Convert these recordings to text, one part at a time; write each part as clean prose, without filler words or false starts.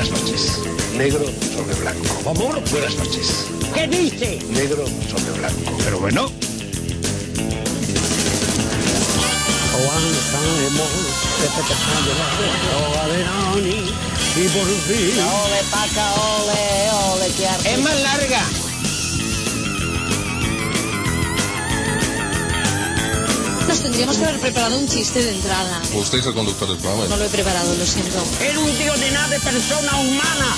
buenas noches. Negro sobre blanco. Amor, buenas noches. ¿Qué dice? Negro sobre blanco. Pero bueno. Y por fin. Ole, paca, ole, ole, que es más larga. Nos tendríamos que haber preparado un chiste de entrada. Usted es el conductor del programa. No lo he preparado, lo siento. Era un tío de nada de persona humana.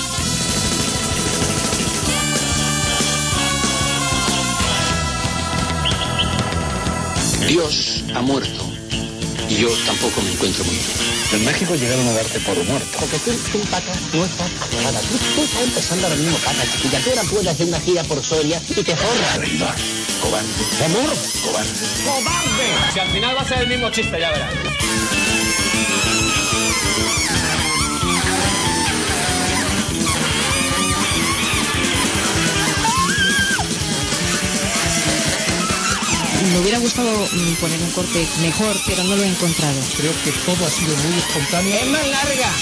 Dios ha muerto y yo tampoco me encuentro muy bien. En México llegaron a darte por muerto. Porque tú, paca, no estás nada. Tú estás empezando ahora mismo, paca, chiquilla. Tú ahora puedes hacer una gira por Soria y te forras. Traidor. Cobarde. Amor. Cobarde. ¡Cobarde! Si al final va a ser el mismo chiste, ya verás. Me hubiera gustado poner un corte mejor, pero no lo he encontrado. Creo que todo ha sido muy espontáneo. Es más larga.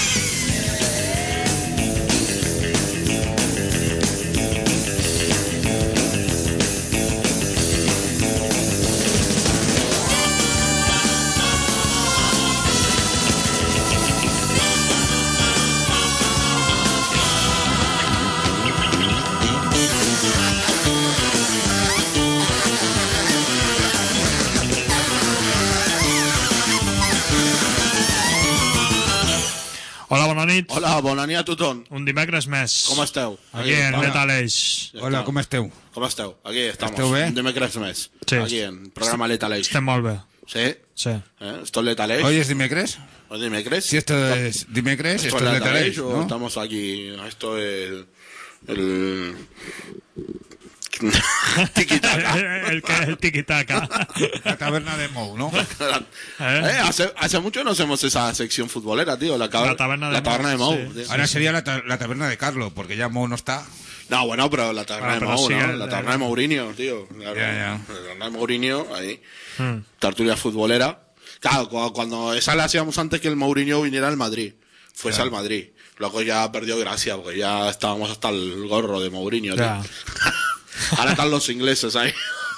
Hola, bona nit. Hola, bona nit a tothom. Un dimecres més. Com esteu? Aquí en Metal Age. Hola, com esteu? Com esteu? Aquí estamos. Esteu bé? Un dimecres més. Sí. Aquí en programa Lethal Age. Estem molt bé. ¿Sí? Sí. ¿Esto es Lethal Age? ¿Hoy es dimecres? ¿Hoy dimecres? Si esto es dimecres, ¿Esto esto es Lethal Lethal Age Age, o ¿no? estamos aquí? Esto es el tiki-taka. El tiki-taka. La taberna de Mou, ¿no? Hace mucho no hacemos esa sección futbolera, tío. La taberna de Mou. Sí. Tío. Ahora sería la taberna de Carlos, porque ya Mou no está. No, bueno, pero la taberna de pero Mou, sigue ¿no? La taberna de Mourinho, tío. Claro. Ya. La taberna de Mourinho, ahí. Tertulia futbolera. Claro, cuando esa la hacíamos antes que el Mourinho viniera al Madrid. Fuese al Madrid. Luego ya perdió gracia, porque ya estábamos hasta el gorro de Mourinho, tío. Ya. Ahora están los ingleses ahí.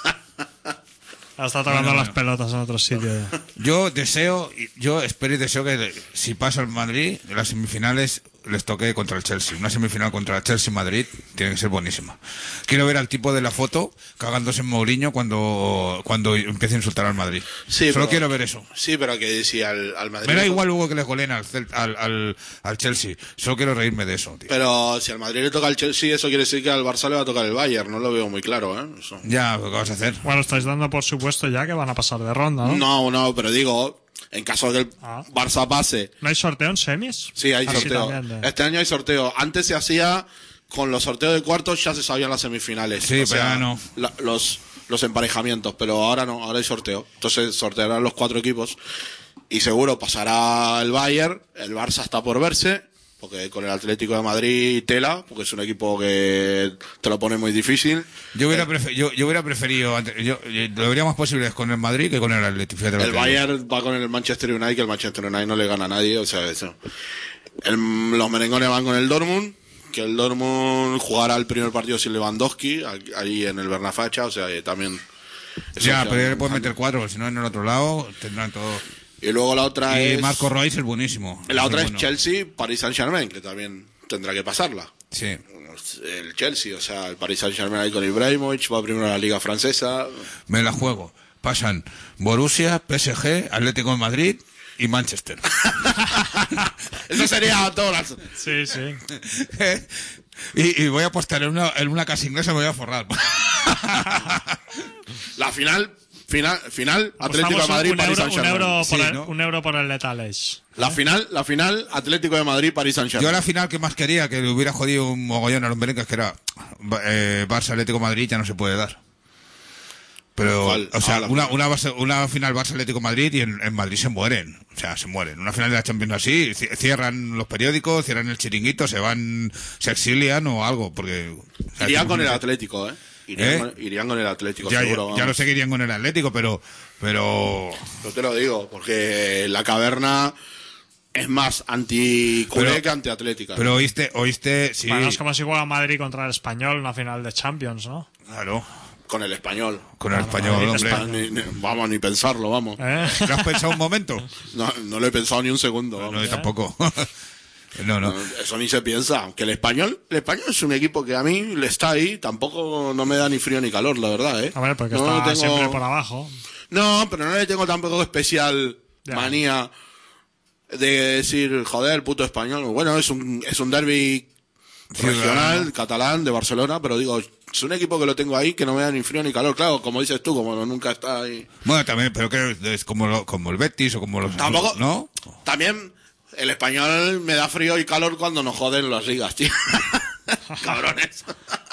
Está tocando las pelotas en otro sitio. Yo espero y deseo que si pasa el Madrid, en las semifinales les toque contra el Chelsea. Una semifinal contra el Chelsea-Madrid tiene que ser buenísima. Quiero ver al tipo de la foto cagándose en Mourinho cuando empiece a insultar al Madrid. Sí, Solo pero, quiero ver eso. Sí, pero que si al Madrid... Me da igual luego que le goleen al Chelsea. Solo quiero reírme de eso, tío. Pero si al Madrid le toca al Chelsea, eso quiere decir que al Barça le va a tocar el Bayern. No lo veo muy claro, ¿eh? Eso. Ya, ¿qué vas a hacer? Bueno, estáis dando por supuesto ya que van a pasar de ronda, ¿no? No, pero digo, en caso de que el Barça pase... ¿No hay sorteo en semis? Sí, hay Así sorteo. también, Este año hay sorteo. Antes se hacía, con los sorteos de cuartos ya se sabían las semifinales. Sí, pero ahora no. Los emparejamientos, pero ahora no, ahora hay sorteo. Entonces sortearán los 4 equipos y seguro pasará el Bayern. El Barça está por verse, porque con el Atlético de Madrid tela, porque es un equipo que te lo pone muy difícil. Yo hubiera preferido, lo vería más posible con el Madrid que con el Atlético. Fíjate El Bayern va con el Manchester United, que el Manchester United no le gana a nadie, o sea, eso. Los merengones van con el Dortmund, que el Dortmund jugará el primer partido sin Lewandowski, allí en el Bernafacha, o sea, también... Ya, pero ya le puedes meter 4, si no en el otro lado tendrán todo... Y luego la otra y es... Marco Reus es buenísimo. La otra es bueno. Chelsea, Paris Saint-Germain, que también tendrá que pasarla. Sí. El Chelsea, o sea, el Paris Saint-Germain ahí con Ibrahimovic, va primero a la Liga Francesa. Me la juego. Pasan Borussia, PSG, Atlético de Madrid y Manchester. Eso sería todas las... Sí, sí. y voy a apostar en una casa inglesa, me voy a forrar. La final Atlético de Madrid, Paris Saint-Germain. Un euro por el Lethal Age. La final Atlético de Madrid, Paris Saint-Germain. Yo la final que más quería, que le hubiera jodido un mogollón a los merengues, que era Barça Atlético de Madrid, ya no se puede dar. Pero, o sea, una final Barça Atlético de Madrid y en Madrid se mueren. O sea, se mueren. Una final de la Champions así, cierran los periódicos, cierran el chiringuito, se exilian o algo, porque... O sea, irían con el Atlético, Irían con el Atlético, seguro. Ya lo sé que irían con el Atlético, pero... Yo te lo digo, porque la caverna es más anti-culé que anti-atlética. Pero oíste, sí. Bueno, es como si juega Madrid contra el Español en una final de Champions, ¿no? Claro. Con el Español. Con el Español, hombre. Vamos, ni pensarlo, vamos. ¿Lo has pensado un momento? No lo he pensado ni un segundo. Vamos. No, yo tampoco. No. Eso ni se piensa. Aunque el español es un equipo que a mí le está ahí, tampoco no me da ni frío ni calor, la verdad, A ver, porque está siempre por abajo. No, pero no le tengo tampoco especial manía de decir, joder, puto español. Bueno, es un derbi regional, catalán, de Barcelona, pero digo, es un equipo que lo tengo ahí que no me da ni frío ni calor. Claro, como dices tú, como nunca está ahí. Bueno, también, pero que es como el Betis o como los... Tampoco, ¿no? También el español me da frío y calor cuando nos joden las ligas, tío. Cabrones.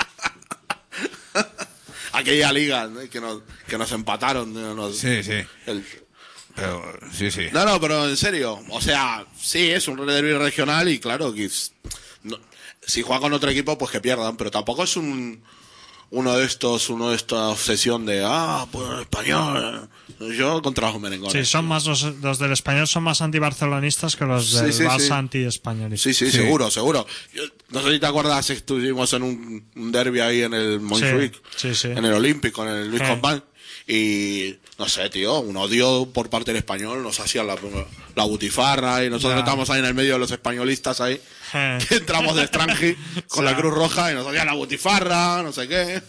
Aquella liga, ¿no? que nos empataron. Sí. Pero, sí. No, pero en serio. O sea, sí, es un derbi regional y claro, que si juega con otro equipo, pues que pierdan. Pero tampoco es uno de esta obsesión de, pues español. Yo contra los merengones. Sí, son más los del Español son más antibarcelonistas que los del Barça anti-españolistas. Sí, seguro. No sé si te acuerdas que estuvimos en un derbi ahí en el Montjuic, en el Olímpico, en el Luis Companys, y no sé, tío, un odio por parte del español, nos hacían la butifarra y nosotros estábamos ahí en el medio de los españolistas ahí, que entramos de extranji con la Cruz Roja y nos hacían la butifarra, no sé qué.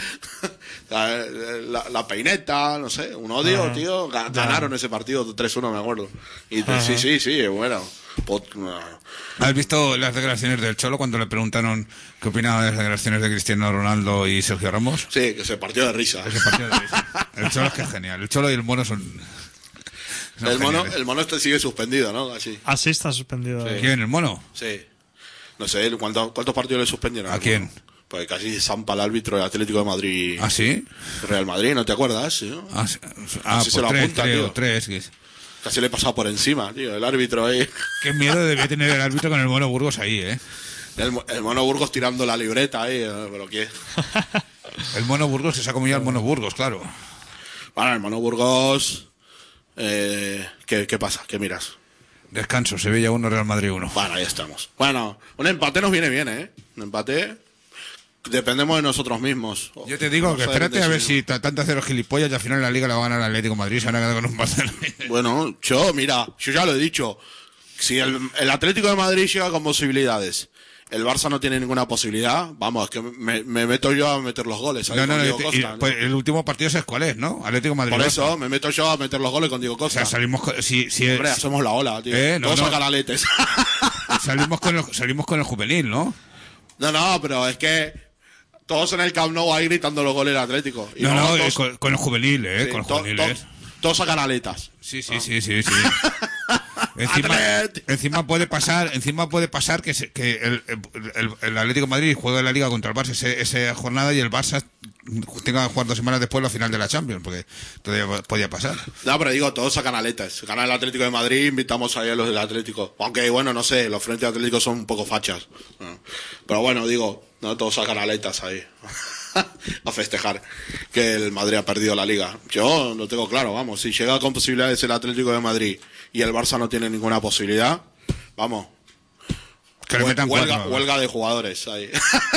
La peineta, no sé, un odio, tío. Ganaron ese partido 3-1, me acuerdo. Y sí, bueno. ¿Has visto las declaraciones del Cholo cuando le preguntaron qué opinaba de las declaraciones de Cristiano Ronaldo y Sergio Ramos? Sí, que se partió de risa. El Cholo es que es genial. El Cholo y el Mono son el mono sigue suspendido, ¿no? Así está suspendido. Sí. ¿Quién, el Mono? Sí. No sé, ¿cuántos partidos le suspendieron? ¿A quién? Pues casi zampa el árbitro del Atlético de Madrid. ¿Ah, sí? Real Madrid, ¿no te acuerdas? ¿No? Pues se lo apunta, tío. Tres. Casi le he pasado por encima, tío, el árbitro ahí. Qué miedo debía tener el árbitro con el Mono Burgos ahí, ¿eh? El Mono Burgos tirando la libreta ahí, pero ¿qué? El Mono Burgos se ha comido al Mono Burgos, claro. Bueno, el Mono Burgos... ¿Qué pasa? ¿Qué miras? Descanso, Sevilla 1, Real Madrid 1. Bueno, ahí estamos. Bueno, un empate nos viene bien, ¿eh? Un empate... Dependemos de nosotros mismos. Yo te digo que espérate a ver si tanto hacer los gilipollas y al final la Liga la va a ganar el Atlético de Madrid, se van a quedar con un Barcelona. Bueno, yo ya lo he dicho. Si el Atlético de Madrid llega con posibilidades, el Barça no tiene ninguna posibilidad, vamos, es que me meto yo a meter los goles. ¿No? Pues el último partido es cuál es, ¿no? Atlético de Madrid. Por eso, me meto yo a meter los goles con Diego Costa. O sea, salimos Hombre, somos la ola, tío. Todos a canaletes. Salimos con el juvenil, ¿no? No, pero es que... Todos en el Camp Nou ahí gritando los goles del Atlético. Y con el juvenil, con el juvenil. Todos a canaletas. Sí. Encima puede pasar que el Atlético de Madrid juegue la Liga contra el Barça esa jornada y el Barça tenga que jugar 2 semanas después la final de la Champions, porque todavía podía pasar. No, pero digo, todos a canaletas. Gana el Atlético de Madrid, invitamos ahí a los del Atlético. Aunque, bueno, no sé, los frentes atléticos son un poco fachas. Pero bueno, digo, no todos a canaletas ahí. A festejar que el Madrid ha perdido la Liga. Yo lo tengo claro, vamos. Si llega con posibilidades el Atlético de Madrid y el Barça no tiene ninguna posibilidad, vamos. Que le metan huelga de jugadores ahí.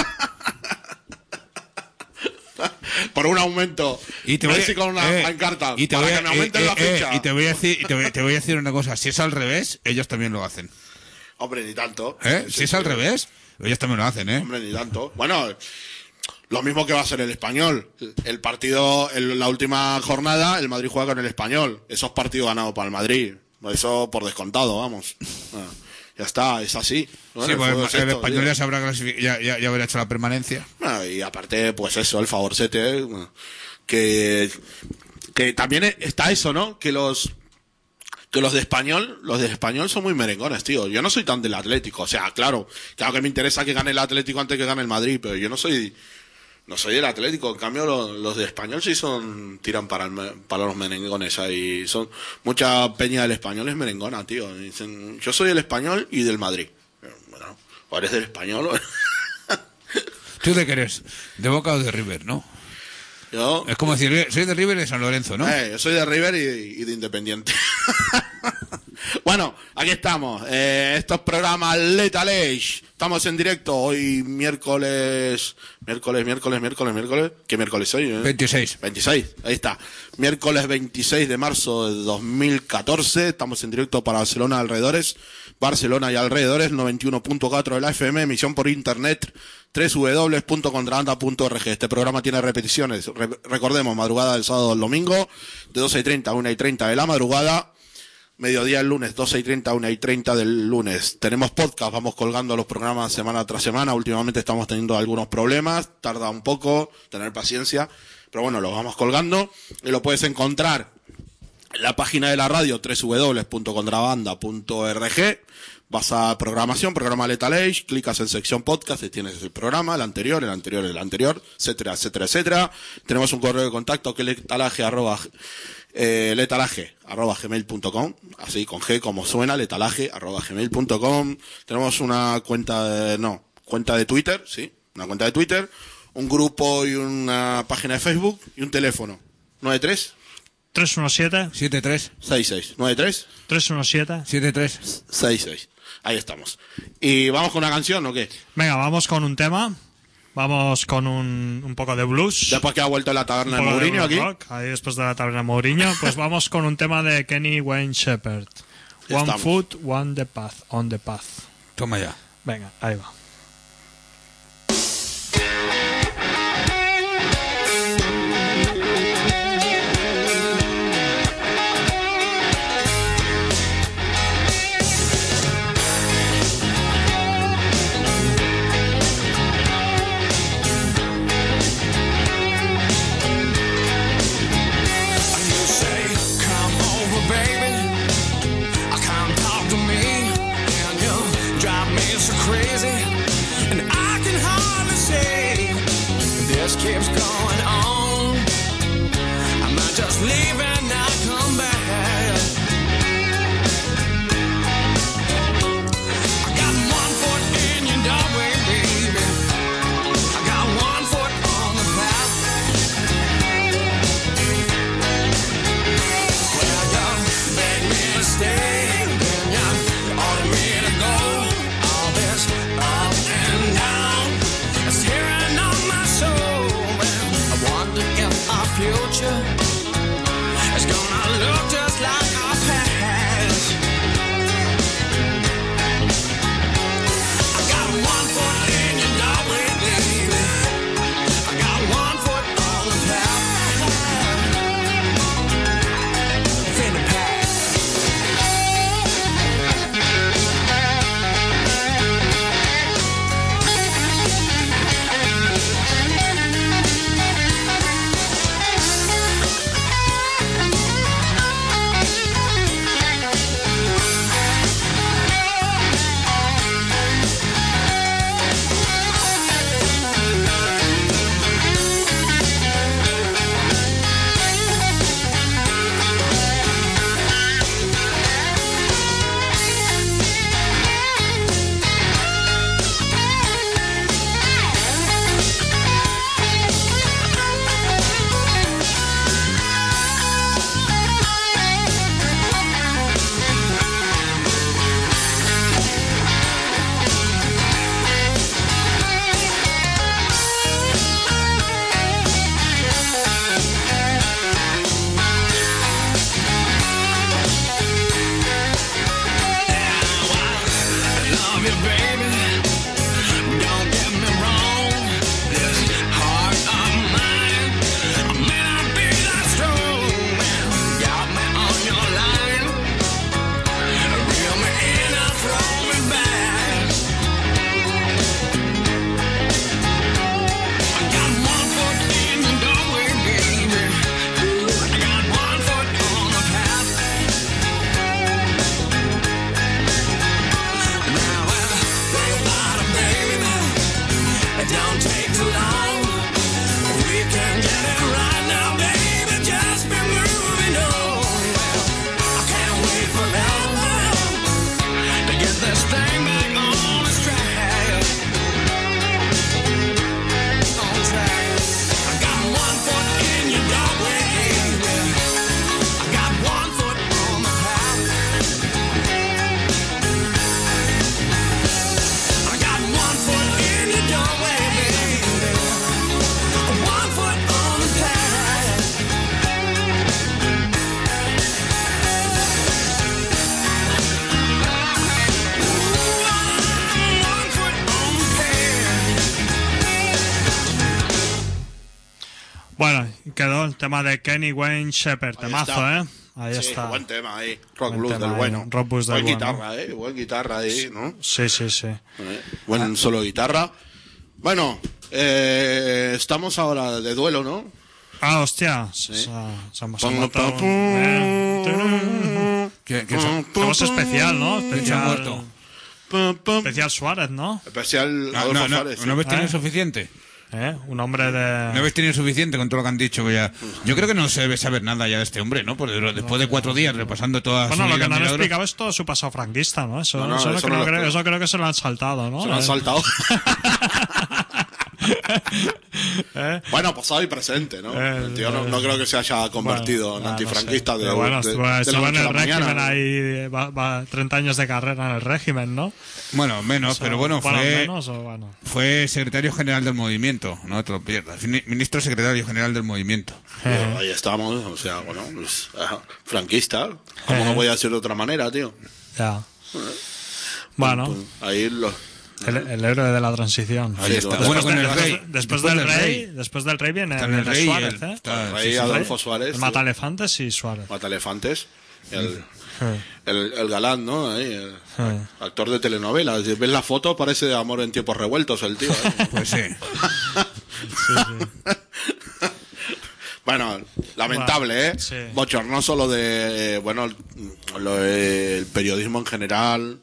Por un aumento. Y te Messi con una pancarta. Y te para voy que me aumenten la ficha. Y te voy a decir una cosa. Si es al revés, ellos también lo hacen. Hombre, ni tanto. Si es al revés, ellos también lo hacen, Hombre, ni tanto. Bueno, lo mismo que va a ser el Español. El partido, en la última jornada, el Madrid juega con el Español. Esos partidos ganados para el Madrid. Eso por descontado, vamos. Ya está, es así. Bueno, sí, pues el Español ya sabrá ya habrá hecho la permanencia. Bueno, y aparte, pues eso, el favorcete, que también está eso, ¿no? Que los de español son muy merengones, tío. Yo no soy tan del Atlético, o sea, claro que me interesa que gane el Atlético antes que gane el Madrid, pero yo no soy del Atlético. En cambio, los de español sí tiran para los merengones ahí. Son mucha peña del Español es merengona, tío. Dicen, yo soy del Español y del Madrid. Bueno, o eres del Español o... ¿Tú de qué eres? ¿De Boca o de River, no? Yo... Es como decir, soy de River y de San Lorenzo, ¿no? Yo soy de River y de Independiente. Bueno, aquí estamos. Estos programas Lethal Age. Estamos en directo hoy miércoles. ¿Qué miércoles hoy? 26. 26, ahí está. Miércoles 26 de marzo de 2014. Estamos en directo para Barcelona alrededores. Barcelona y alrededores, 91.4 de la FM, emisión por internet, www.contrabanda.org. Este programa tiene repeticiones. Recordemos, madrugada del sábado al domingo, de 12:30 a 1:30 de la madrugada. Mediodía el lunes, 12:30 a 1:30 del lunes. Tenemos podcast, vamos colgando los programas semana tras semana. Últimamente estamos teniendo algunos problemas, tarda un poco, tener paciencia, pero bueno, los vamos colgando y lo puedes encontrar en la página de la radio, www.contrabanda.org. Vas a programación, programa Lethal Age, clicas en sección podcast y tienes el programa, el anterior, etcétera, etcétera, etcétera. Tenemos un correo de contacto que es letalaje@gmail.com, así con G como suena, letalaje@gmail.com. Tenemos una cuenta de Twitter, sí, una cuenta de Twitter, un grupo y una página de Facebook y un teléfono. 93 317 73 66 93 317 73 66. Ahí estamos. ¿Y vamos con una canción o qué? Venga, vamos con un tema. Vamos con un poco de blues. Después que ha vuelto la taberna de Mourinho aquí. Rock, ahí después de la taberna de Mourinho, pues vamos con un tema de Kenny Wayne Shepherd. One Foot, on the Path. Toma ya. Venga, ahí va. Keeps going on. I might just leave and not come back. I got one foot in your doorway, baby. I got one foot on the path. Well, you beg me to stay, then you order me to go. All this up and down, it's tearing on my soul. I wonder Bueno, quedó el tema de Kenny Wayne Shepherd, temazo, ¿eh? Ahí sí, está. Buen tema ahí. Rock Buen blues tema del ahí, bueno. rock blues del Buen bueno. guitarra, buen guitarra ahí, ¿no? Sí. Buen solo de guitarra. Bueno, estamos ahora de duelo, ¿no? Ah, hostia. Sí. Se hemos matado Somos especial, ¿no? Se ha muerto. Especial Suárez, ¿no? Especial Adolfo Suárez. ¿No habéis tenido suficiente? Un hombre de... ¿No habéis tenido suficiente con todo lo que han dicho? Ya. Yo creo que no se debe saber nada ya de este hombre, ¿no? Porque después de 4 días repasando todas Bueno, lo que no han explicado es todo su pasado franquista, ¿no? Eso creo que se lo han saltado, ¿no? Se lo han saltado. Bueno, pasado y presente, ¿no? El tío no creo que se haya convertido en antifranquista de la estuvo en el régimen mañana, ahí, va 30 años de carrera en el régimen, ¿no? Bueno, menos, pero bueno, bueno, fue secretario general del movimiento, no te lo pierdas. Ministro secretario general del movimiento. Ahí estamos, o sea, bueno, pues, franquista. ¿Cómo no voy a decir de otra manera, tío? Ya. Bueno. Ahí el héroe de la transición. Ahí está. Bueno, con el rey. Después del rey viene el rey Suárez, el rey Adolfo Suárez. El Matalefantes y Suárez. Matalefantes. El galán, ¿no? Ahí, actor de telenovela. Si ves la foto, parece de Amor en tiempos revueltos el tío. Pues sí. Bueno, lamentable, ¿eh? Sí. Bochornoso lo de, el periodismo en general,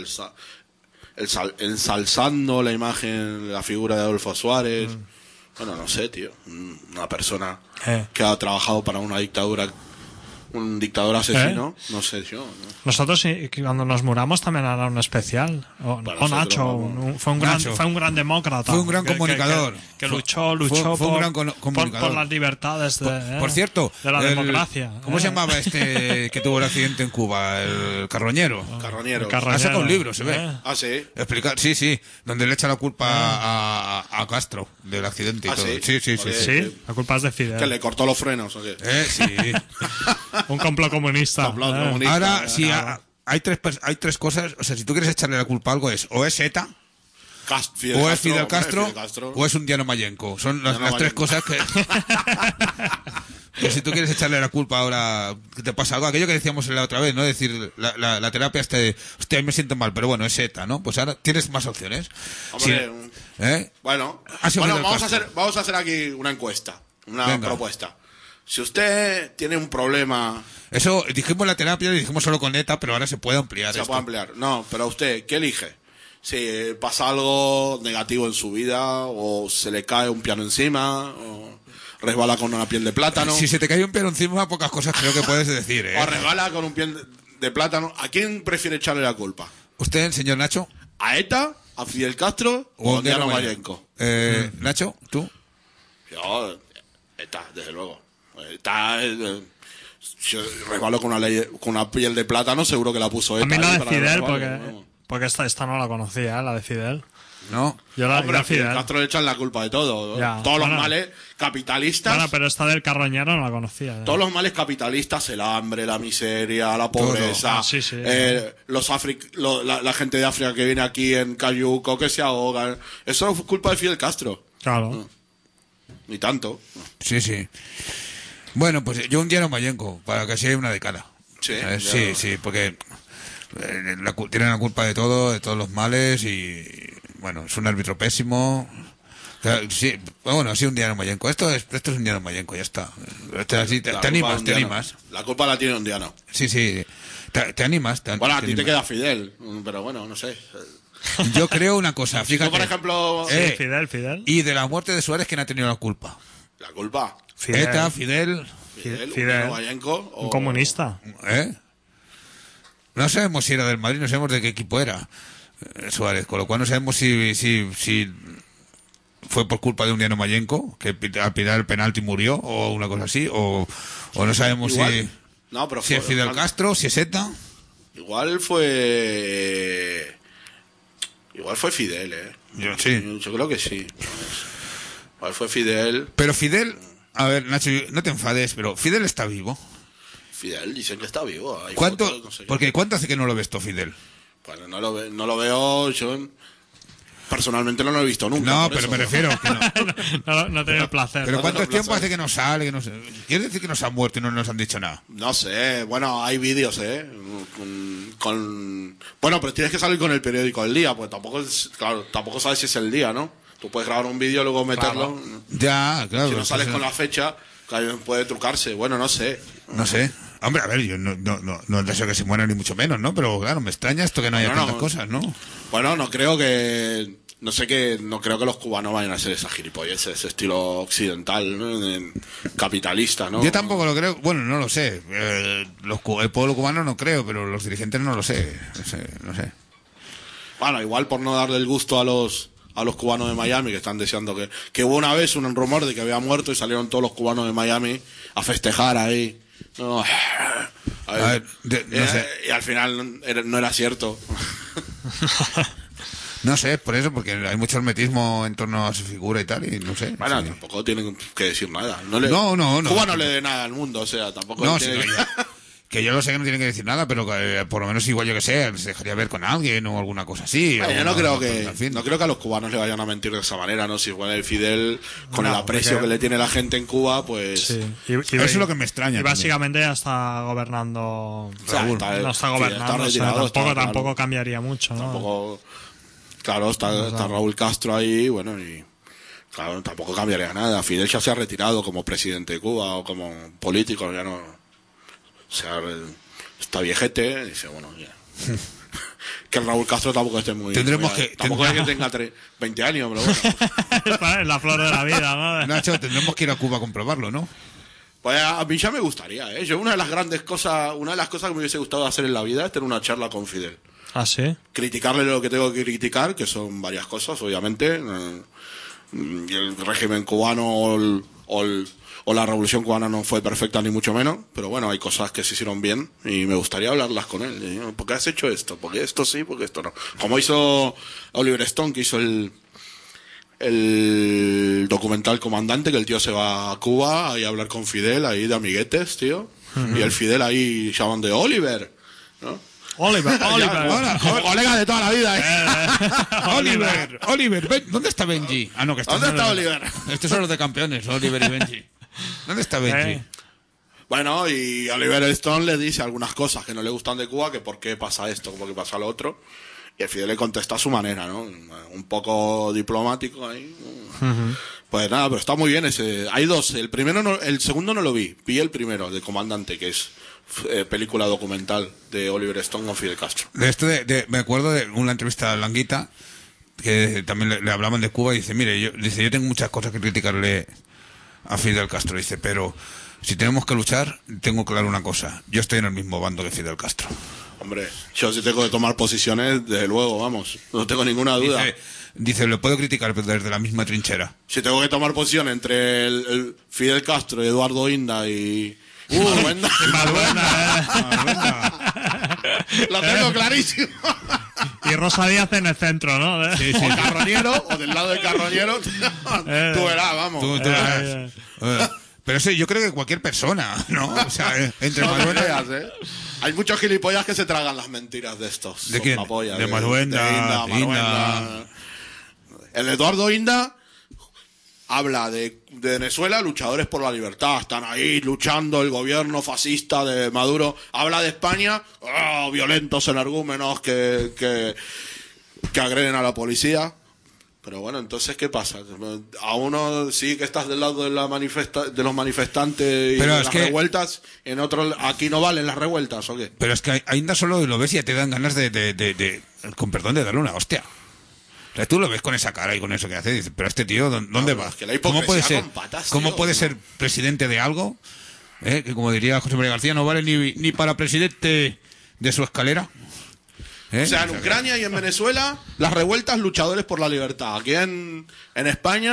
ensalzando la imagen, la figura de Adolfo Suárez. Bueno, no sé, tío. Una persona que ha trabajado para una dictadura, un dictador asesino, no sé yo. ¿no? Nosotros cuando nos muramos también hará un especial. Nacho, fue un gran demócrata. Fue un gran comunicador. Que luchó fue un gran por las libertades por cierto, de la democracia. ¿Cómo se llamaba este que tuvo el accidente en Cuba? El Carroñero. Carroñero. Ha sacado un libro, se ve. Ah, sí. Explicar, sí, donde le echa la culpa a Castro del accidente y todo. Sí. La culpa es de Fidel. Que le cortó los frenos, ¿o qué? Sí. Un complot comunista. Ahora, sí, hay tres cosas. O sea, si tú quieres echarle la culpa a algo, o es ETA, o es Fidel Castro, o es un Diano Mayenco. Son las tres cosas que... que si tú quieres echarle la culpa ahora que te pasa algo, aquello que decíamos la otra vez, ¿no? Es decir, la terapia hostia, me siento mal, pero bueno, es ETA, ¿no? Pues ahora tienes más opciones. Hombre, sí. Bueno, vamos a hacer aquí una encuesta, una propuesta. Si usted tiene un problema... Eso, dijimos la terapia y dijimos solo con ETA, pero ahora se puede ampliar. Se puede ampliar. No, pero usted, ¿qué elige? Si pasa algo negativo en su vida, o se le cae un piano encima, o resbala con una piel de plátano. Si se te cae un piano encima, pocas cosas creo que puedes decir, ¿eh? O resbala con un piel de plátano. ¿A quién prefiere echarle la culpa? ¿Usted, señor Nacho? ¿A ETA? ¿A Fidel Castro? ¿O a Diano Mayenco? Nacho, ¿tú? Yo, ETA, desde luego. Si resbaló con una piel de plátano, seguro que la puso ETA. A mí la de Fidel, porque esta no la conocía, la de Fidel. No. Yo la de Fidel. Castro le echan la culpa de todo. Todos los males capitalistas. Bueno, pero esta del Carroñero no la conocía. Todos los males capitalistas, el hambre, la miseria, la pobreza, la gente de África que viene aquí en Cayuco, que se ahogan. Eso es culpa de Fidel Castro. Claro. Ni tanto. Sí. Bueno, pues yo un Diano Mayenco, para que así haya una de cara. Sí, porque tienen la culpa de todo, de todos los males y bueno, es un árbitro pésimo. Sí, bueno, así un Diano Mayenco. Esto es un Diano Mayenco, ya está. Te animas. La culpa la tiene un Diano. Sí. Te animas. Bueno, a ti te queda Fidel, pero bueno, no sé. Yo creo una cosa, fíjate. Por ejemplo... Fidel. Y de la muerte de Suárez, ¿quién ha tenido la culpa? ¿La culpa? ETA, Fidel. Mayenco, un comunista. No sabemos si era del Madrid, no sabemos de qué equipo era Suárez, con lo cual no sabemos si fue por culpa de un Diano Mayenco, que al pitar el penalti murió, o una cosa así, o no sabemos si es Fidel Castro, si es ETA. Igual fue Fidel, Yo creo que sí. Igual fue Fidel. Pero Fidel, a ver, Nacho, no te enfades, pero Fidel está vivo. Fidel dicen que está vivo. Porque ¿cuánto hace que no lo ves tú, Fidel? Bueno, no lo veo yo. personalmente no lo he visto nunca. No, pero me refiero que no. No he tenido el placer. Pero No ¿cuánto tengo tiempo placer. hace que no sale? Que no sé. ¿Quiere decir que nos han muerto y no nos han dicho nada? No sé, bueno, hay vídeos, Bueno, pero tienes que salir con el periódico del día, pues tampoco sabes si es el día, ¿no? Tú puedes grabar un vídeo y luego meterlo. Ya, claro. Si no sales con la fecha, puede trucarse. Bueno, no sé. No sé. Hombre, a ver, yo no deseo que se mueran ni mucho menos, ¿no? Pero claro, me extraña esto que no haya tantas cosas, ¿no? Bueno, no creo que los cubanos vayan a ser esa gilipollez, ese estilo occidental, ¿no? Capitalista, ¿no? Yo tampoco lo creo. Bueno, no lo sé. El pueblo cubano no creo, pero los dirigentes no lo sé. No sé. Bueno, igual por no darle el gusto a los cubanos de Miami que están deseando que hubo una vez un rumor de que había muerto y salieron todos los cubanos de Miami a festejar ahí. No, ahí. No sé. Y al final no era cierto. No sé, por eso, porque hay mucho hermetismo en torno a su figura y tal, y no sé. Bueno, sí. tampoco tienen que decir nada. No. Cuba no le dé nada al mundo, o sea, tampoco. No, sí, que yo lo sé que no tienen que decir nada, pero por lo menos igual yo que sé, se dejaría ver con alguien o alguna cosa así. Yo no creo que a los cubanos le vayan a mentir de esa manera, ¿no? Si igual el Fidel, con el aprecio que le tiene la gente en Cuba, pues... Sí. Eso es lo que me extraña. Y básicamente ya está gobernando... Raúl. No está gobernando, Está retirado, tampoco cambiaría mucho, ¿no? Tampoco... Claro, está Raúl Castro ahí, bueno, y... Claro, tampoco cambiaría nada. Fidel ya se ha retirado como presidente de Cuba o como político, ya no... O sea, está viejete, dice, bueno, ya. Que Raúl Castro tampoco esté muy... Tampoco es que tenga 20 años, pero bueno. Es la flor de la vida, ¿no? Nacho, tendremos que ir a Cuba a comprobarlo, ¿no? Pues a mí ya me gustaría, ¿eh? Yo una de las cosas que me hubiese gustado hacer en la vida es tener una charla con Fidel. ¿Ah, sí? Criticarle lo que tengo que criticar, que son varias cosas, obviamente. El régimen cubano o la revolución cubana no fue perfecta ni mucho menos, pero bueno, hay cosas que se hicieron bien y me gustaría hablarlas con él. ¿Por qué has hecho esto? ¿Por qué esto sí? ¿Por qué esto no? Como hizo Oliver Stone, que hizo el documental Comandante, que el tío se va a Cuba ahí a hablar con Fidel, ahí de amiguetes, tío. Y el Fidel ahí llaman de Oliver, ¿no? Oliver. Colega de toda la vida, ¿eh? Oliver, ¿dónde está Benji? Ah, no, que está. ¿Dónde está Oliver? Estos son los de campeones, Oliver y Benji. ¿Dónde está Benji? Bueno, y Oliver Stone le dice algunas cosas que no le gustan de Cuba, que por qué pasa esto, por qué pasa lo otro. Y el Fidel le contesta a su manera, ¿no? Un poco diplomático ahí. Pues nada, pero está muy bien ese. Hay dos. El segundo no lo vi. Vi el primero, de Comandante, que es película documental de Oliver Stone con Fidel Castro. Me acuerdo de una entrevista a Languita, que también le hablaban de Cuba, y dice, mire, yo tengo muchas cosas que criticarle a Fidel Castro, dice, pero si tenemos que luchar, tengo claro una cosa, yo estoy en el mismo bando que Fidel Castro. Hombre, yo sí tengo que tomar posiciones, desde luego, vamos, no tengo ninguna duda. Dice, lo puedo criticar, pero desde la misma trinchera. Si tengo que tomar posición entre el Fidel Castro, Eduardo Inda y... Maluenda. Lo tengo clarísimo. Y Rosa Díaz en el centro, ¿no? Sí. O Carroñero, o del lado de Carroñero. Tú verás, vamos. Tú verás. Pero sí, yo creo que cualquier persona, ¿no? O sea, entre Maluenda... Hay muchos gilipollas que se tragan las mentiras de estos. ¿De quién? De Maluenda, Inda. El Eduardo Inda habla de Venezuela, luchadores por la libertad, están ahí luchando el gobierno fascista de Maduro. Habla de España, violentos energúmenos que agreden a la policía. Pero bueno, entonces, ¿qué pasa? A uno sí que estás del lado de los manifestantes y pero de las revueltas, en otro aquí no valen las revueltas, ¿o qué? Pero es que ainda solo lo ves y ya te dan ganas de con perdón, de darle una hostia. O sea, tú lo ves con esa cara y con eso que hace, y dices, pero este tío, ¿dónde va? Es que la hipocresía con patas, ¿Cómo tío, puede ser presidente de algo? Que como diría José María García, no vale ni para presidente de su escalera. O sea, en Ucrania y en Venezuela, las revueltas, luchadores por la libertad. Aquí en España,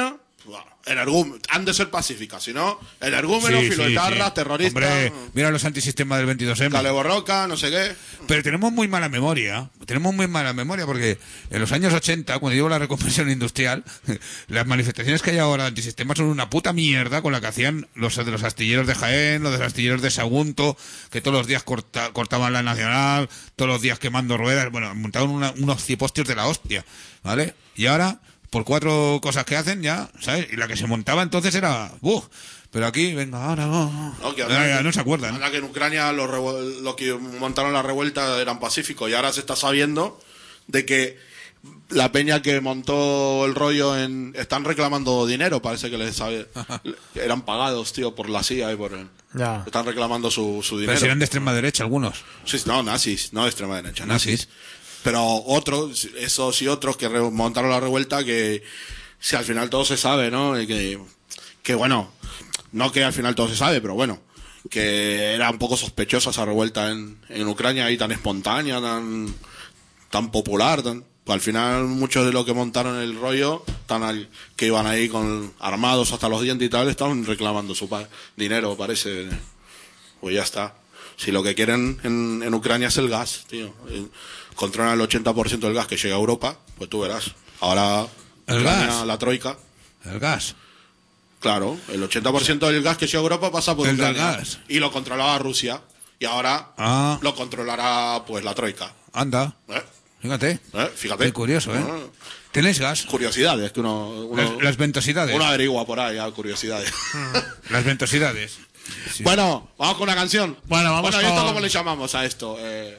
Bueno, han de ser pacíficas, si no, energúmenos, filoetarras, terroristas. Hombre, mira los antisistemas del 22M. Caleborroca, no sé qué. Pero tenemos muy mala memoria. Porque en los años 80, cuando llegó la reconversión industrial, las manifestaciones que hay ahora de antisistemas son una puta mierda con la que hacían los de los astilleros de Jaén, los de los astilleros de Sagunto, que todos los días cortaban la Nacional, todos los días quemando ruedas. Bueno, montaban unos cipostios de la hostia, ¿vale? Y ahora, por 4 cosas que hacen ya, ¿sabes? Y la que se montaba entonces era... Pero aquí, venga, ahora no se acuerdan. Ahora que en Ucrania los que montaron la revuelta eran pacíficos y ahora se está sabiendo de que la peña que montó el rollo están reclamando dinero, parece que les sabe. Eran pagados, tío, por la CIA y por... Están reclamando su dinero. Pero serán de extrema derecha algunos. Sí, no, nazis, no de extrema derecha, nazis. Pero otros, esos y otros que montaron la revuelta, que si al final todo se sabe, ¿no? Y que bueno, no que al final todo se sabe, pero bueno, que era un poco sospechosa esa revuelta en Ucrania, ahí tan espontánea, tan popular, pues al final muchos de los que montaron el rollo, que iban ahí armados hasta los dientes y tal, estaban reclamando su dinero, parece. Pues ya está. Si lo que quieren en Ucrania es el gas, tío. Controlan el 80% del gas que llega a Europa, pues tú verás. Ahora el gas, la troika. El gas. Claro, el 80% del gas que llega a Europa pasa por Ucrania. Gas. Y lo controlaba Rusia. Y ahora lo controlará pues la troika. Anda. Fíjate. Fíjate. Qué curioso, ¿eh? ¿Tenés gas? Curiosidades que uno las ventosidades. Uno averigua por ahí, curiosidades. Las ventosidades. Sí. Bueno, vamos con una canción. Bueno, ¿y esto cómo le llamamos a esto?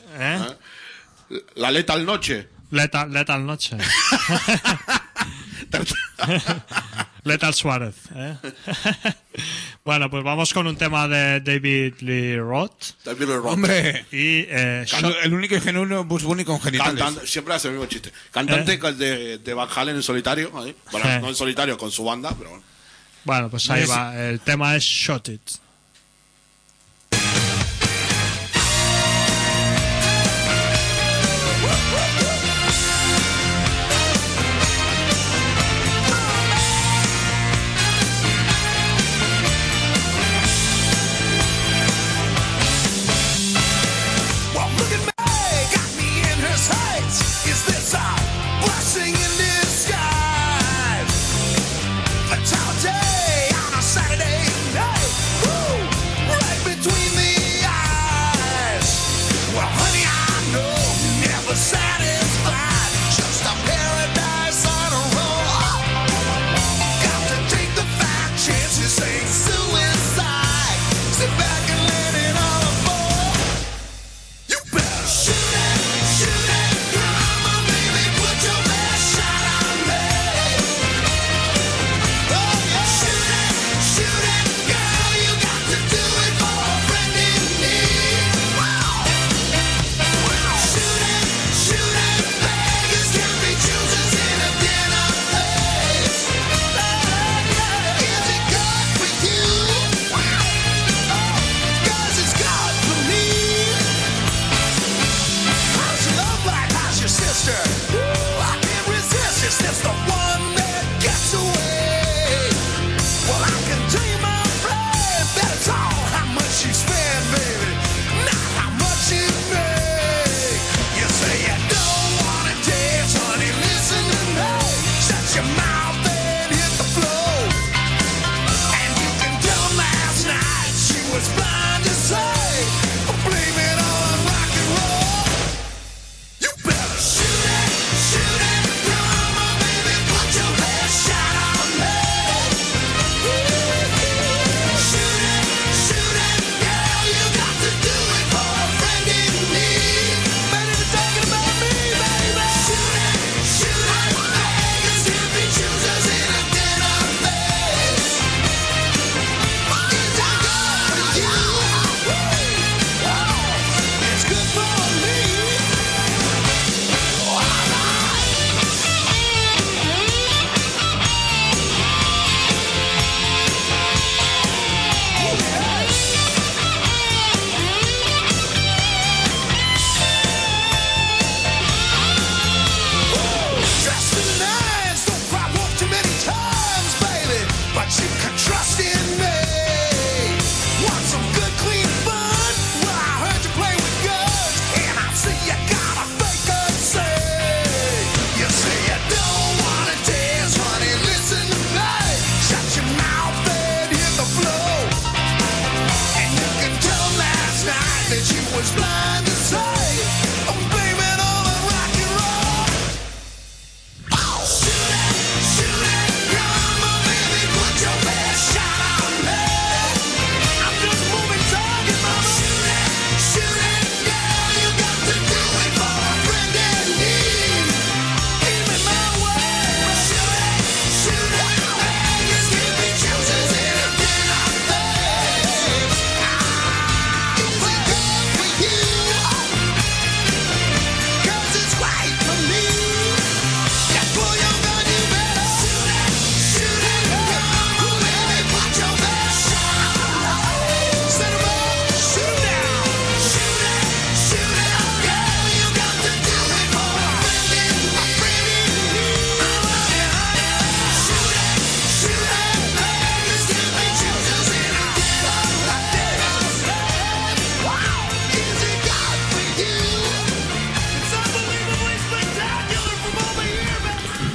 La Lethal Noche. Lethal Noche. Lethal Suárez. Bueno, pues vamos con un tema de David Lee Roth. Hombre. Y el único y genuino Bugs Bunny con genitales. Siempre hace el mismo chiste. Cantante de Van Halen en solitario. Bueno, no en solitario, con su banda, pero bueno. Bueno, pues ahí va. El tema es Shot It.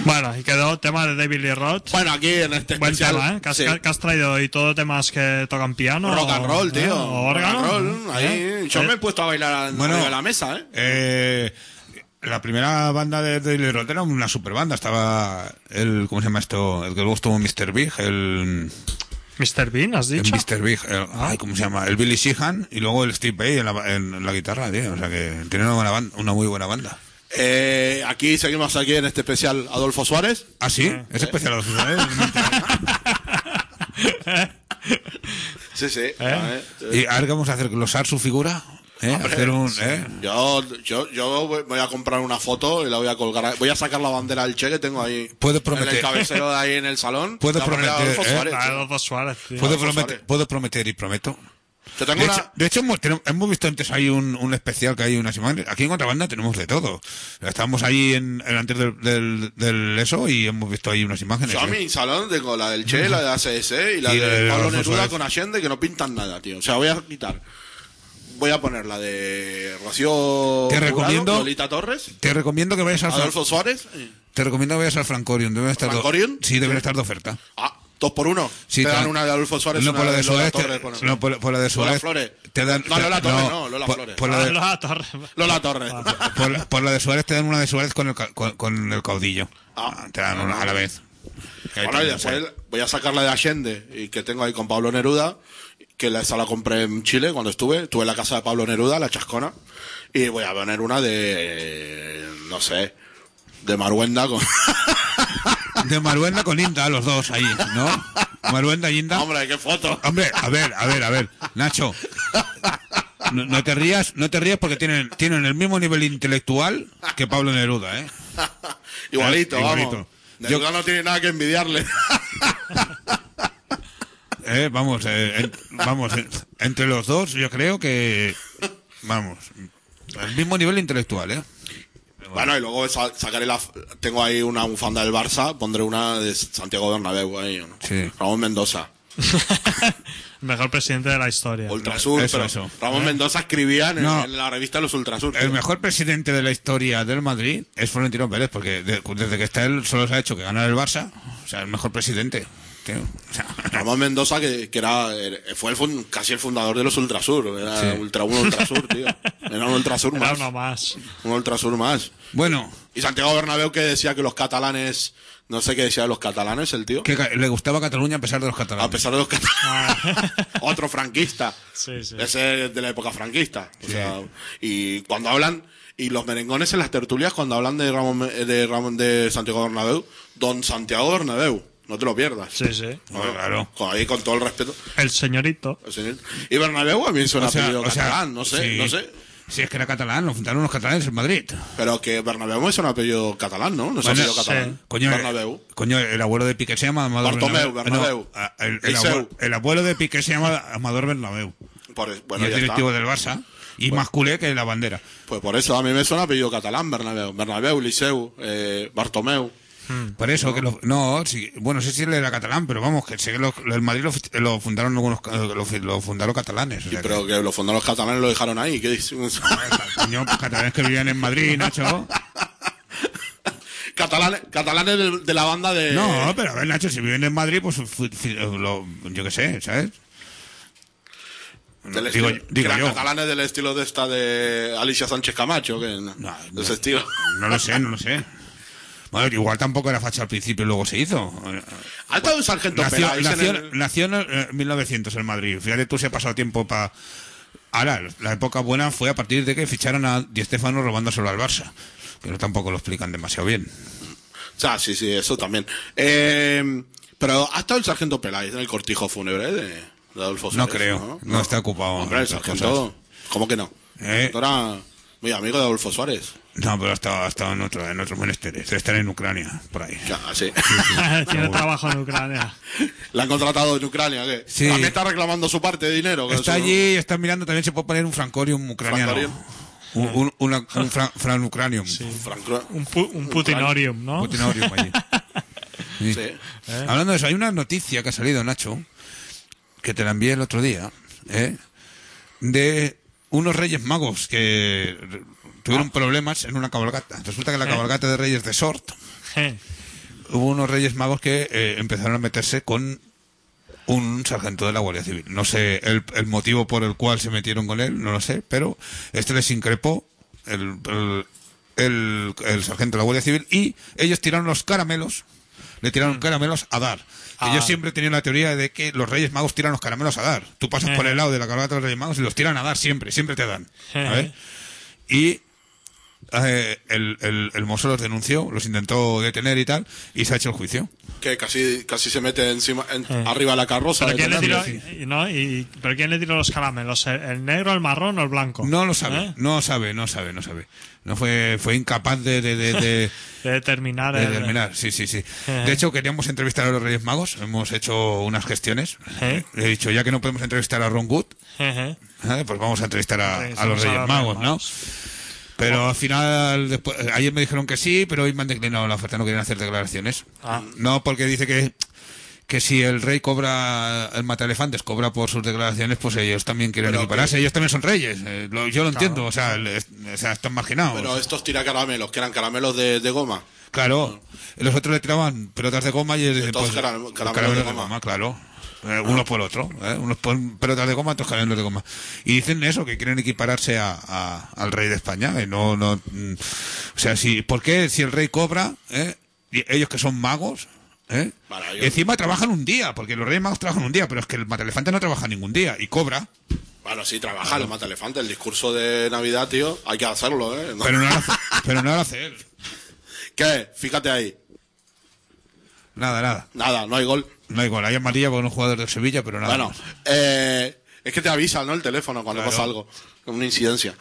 Bueno, y quedó tema de David Lee Roth. Bueno, aquí en este Buen especial... tema, ¿eh? Que has traído hoy todo temas que tocan piano. Rock and roll, tío. O órgano. Rock and roll, ahí. Yo me he puesto a bailar arriba de la mesa, La primera banda de David Lee Roth era una super banda. Estaba el... ¿Cómo se llama esto? El que luego estuvo Mr. Big, el... ¿Mr. Bean, has dicho? Mr. Big, ¿cómo se llama? El Billy Sheehan y luego el Steve Vai en la guitarra, tío. O sea que tiene una muy buena banda. Aquí seguimos aquí en este especial Adolfo Suárez. ¿Ah, sí? ¿Es especial Adolfo Suárez? Sí. ¿Y ahora qué vamos a hacer? ¿Glosar su figura? Hacer un... Yo voy a comprar una foto y la voy a colgar. Voy a sacar la bandera del Che que tengo ahí. Puedo prometer. En el cabecero de ahí en el salón. Puedo prometer. Adolfo Suárez, Puedo prometer y prometo. De hecho, hemos visto antes ahí un especial que hay unas imágenes. Aquí en Contrabanda tenemos de todo. Estábamos ahí antes del eso y hemos visto ahí unas imágenes. Yo a mi salón tengo la del Che, la de ACS y la de Pablo Neruda con Allende que no pintan nada, tío. O sea, voy a poner la de Rocío Jurado, Lolita Torres. Te recomiendo que vayas al Adolfo Suárez. Te recomiendo que vayas al Francorium. ¿Francorium? Sí, deben estar de oferta. 2 por 1. Sí, te dan una de Adolfo Suárez y una de Lola Torres. Por la de Suárez. Te dan, Lola Torres no, Lola Flores. Lola Torres. Por la de Suárez te dan una de Suárez con el caudillo. Te dan una a la vez. Voy a sacar la de Allende y que tengo ahí con Pablo Neruda, que esa la compré en Chile cuando estuve en la casa de Pablo Neruda, la Chascona, y voy a poner una de, no sé, de Maruenda con... De Maruenda con Inda, los dos ahí, ¿no? Maruenda y Inda. Hombre, qué foto. Hombre, a ver, Nacho. No te rías porque tienen el mismo nivel intelectual que Pablo Neruda, ¿eh? Igualito, vamos. Neruda no tiene nada que envidiarle. Vamos, entre los dos yo creo que... Vamos, el mismo nivel intelectual, ¿eh? Bueno, y luego sacaré tengo ahí una bufanda del Barça, pondré una de Santiago Bernabéu ahí, ¿no? Sí. Ramón Mendoza. Mejor presidente de la historia. Ultrasur, eso. Ramón Mendoza escribía en la revista Los Ultrasur. El mejor presidente de la historia del Madrid es Florentino Pérez, porque desde que está él solo se ha hecho que ganar el Barça. O sea, el mejor presidente. O sea, Ramón Mendoza, que fue casi el fundador de los Ultrasur. Era un Ultrasur, tío. Era un Ultrasur más. Era uno más. Un Ultrasur más. Bueno. Y Santiago Bernabéu, que decía que los catalanes... No sé qué decía de los catalanes, el tío. Que le gustaba Cataluña a pesar de los catalanes. A pesar de los catalanes. Otro franquista. Sí. Ese es de la época franquista. O Sí. sea, y cuando hablan... Y los merengones en las tertulias, cuando hablan de Santiago Bernabéu, Don Santiago Bernabéu. No te lo pierdas. Sí. Claro. Ahí con todo el respeto. El señorito. Y Bernabéu a mí suena apellido catalán, no sé. Sí, es que era catalán, lo fundaron los catalanes en Madrid. Pero que Bernabéu es un apellido catalán, ¿no? No es apellido catalán. Sí. Coño, el abuelo de Piqué se llama Amador Bernabéu. No, el abuelo de Piqué se llama Amador Bernabéu. Bueno, y es directivo del Barça. Y más culé que la bandera. Pues por eso a mí me suena apellido catalán, Bernabéu, Liceu, Bartomeu. Por eso que no sé si él era catalán, pero vamos, que sé que el Madrid lo fundaron lo fundaron catalanes. O sea, pero que lo fundaron los catalanes, lo dejaron ahí. ¿Qué dices? Coño, catalanes que vivían en Madrid, Nacho. Catalanes de la banda de... No, pero a ver, Nacho, si viven en Madrid, pues yo qué sé, ¿sabes? Digo yo. Catalanes del estilo de esta de Alicia Sánchez Camacho, de ese estilo. No lo sé. Bueno, igual tampoco era facha al principio y luego se hizo. Ha estado un sargento nació en 1900 en Madrid. Fíjate tú, se ha pasado tiempo para... Ahora, la época buena fue a partir de que ficharon a Di Stéfano robándoselo al Barça. Que no tampoco lo explican demasiado bien. O sea, sí, eso también. Pero ha estado el sargento Peláez en el cortijo fúnebre de Adolfo Suárez. No creo, no está ocupado. Hombre, el sargento, ¿cómo que no? Era muy amigo de Adolfo Suárez. No, pero ha estado en otros menesteres. Debe estar en Ucrania, por ahí. Ya, sí. Tiene trabajo en Ucrania. ¿La han contratado en Ucrania? ¿Qué? Sí. También está reclamando su parte de dinero. Está allí, está mirando, también se puede poner un francorium ucraniano. Un franucranium. Sí. Un putinorium, ¿no? Putinorium allí. Sí. Hablando de eso, hay una noticia que ha salido, Nacho, que te la envié el otro día, de unos Reyes Magos que tuvieron problemas en una cabalgata. Resulta que la cabalgata de Reyes de Sort hubo unos Reyes Magos que empezaron a meterse con un sargento de la Guardia Civil. No sé el motivo por el cual se metieron con él, no lo sé, pero les increpó el sargento de la Guardia Civil y ellos tiraron los caramelos, le tiraron caramelos a dar. Yo siempre tenía la teoría de que los Reyes Magos tiran los caramelos a dar. Tú pasas por el lado de la cabalgata de los Reyes Magos y los tiran a dar siempre te dan. ¿Sabes? Y el mozo los denunció, los intentó detener y tal, y se ha hecho el juicio. Que casi se mete encima, arriba de la carroza. ¿Pero quién le tiró los caramelos? ¿El negro, el marrón o el blanco? No lo sabe, no sabe. No fue incapaz de determinar. Sí. De hecho, queríamos entrevistar a los Reyes Magos, hemos hecho unas gestiones. Le he dicho, ya que no podemos entrevistar a Ron Wood, pues vamos a entrevistar a los Reyes Magos, ¿no? Pero al final, ayer me dijeron que sí, pero hoy me han declinado la oferta, no quieren hacer declaraciones. No, porque dice que si el rey cobra, el Mataelefantes cobra por sus declaraciones, pues ellos también quieren equipararse, ellos también son reyes. Yo lo entiendo, o sea, están marginados. Pero estos tiracaramelos, que eran caramelos de goma. Claro, los otros le tiraban pelotas de goma y entonces caramelos de goma, claro. Unos por otro, unos por pelotas de goma, otros caramelos de goma. Y dicen eso, que quieren equipararse al rey de España. O sea, ¿por qué si el rey cobra, y ellos que son magos, y encima trabajan un día, porque los Reyes Magos trabajan un día, pero es que el Mataelefante no trabaja ningún día y cobra. Bueno, sí, trabaja el Mataelefante, el discurso de Navidad, tío, hay que hacerlo, ¿no? Pero no lo hace él. ¿Qué? Fíjate ahí. Nada, no hay gol. No hay gol, hay amarilla por un jugador de Sevilla, pero nada. Bueno, es que te avisa, ¿no? El teléfono cuando pasa algo, una incidencia.